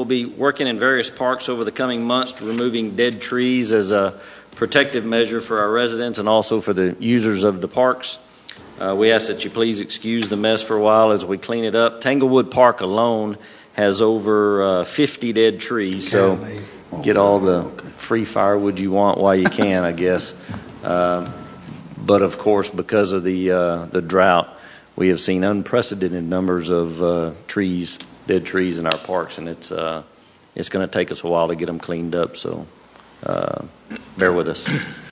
we'll be working in various parks over the coming months, removing dead trees as a protective measure for our residents and also for the users of the parks. We ask that you please excuse the mess for a while as we clean it up. Tanglewood Park alone has over 50 dead trees, so get all the free firewood you want while you can, I guess. But of course, because of the drought, we have seen unprecedented numbers of dead trees in our parks, and it's going to take us a while to get them cleaned up. So bear with us.